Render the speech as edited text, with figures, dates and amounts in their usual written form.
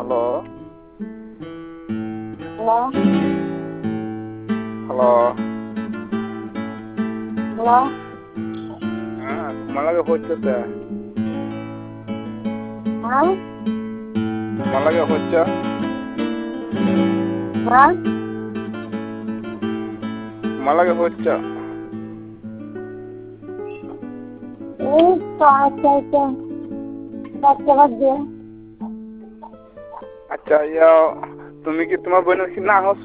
hello hello hello hello ಮಳೆಗೆ ಹೋಗ್ತದೆ ಹಾಂ ಮಳೆಗೆ ಹೊಚ್ಚ ಹಾಂ ಮಳೆಗೆ ಹೊಚ್ಚ अच्छा या तुम्ही की तुम्हा बनव की ना हो